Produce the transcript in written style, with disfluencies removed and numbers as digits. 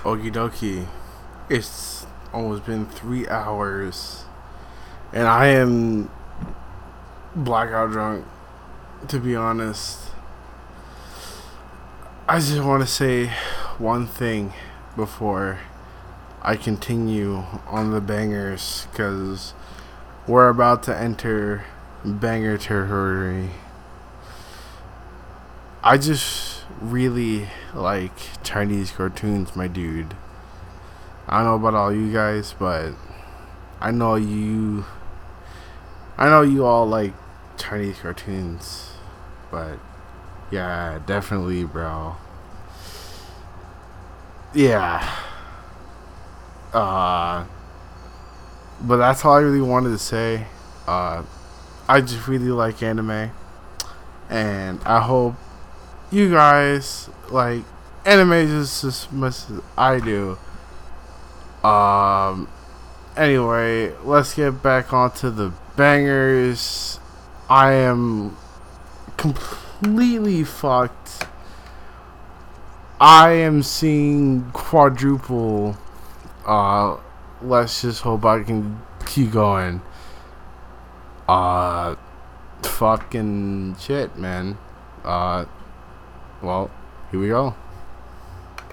Okie dokie. It's almost been 3 hours, and I am blackout drunk, to be honest. I just want to say one thing before I continue on the bangers, because we're about to enter banger territory. I just really like Chinese cartoons, my dude. I don't know about all you guys, but I know you. I know you all like Chinese cartoons, but yeah, definitely, bro. Yeah. Uh, but that's all I really wanted to say. Uh, I just really like anime, and I hope you guys like anime just as much as I do. Um. Anyway, let's get back onto the bangers. I am completely fucked. I am seeing quadruple. Uh, let's just hope I can keep going. Uh, Fucking shit, man. Well, here we go.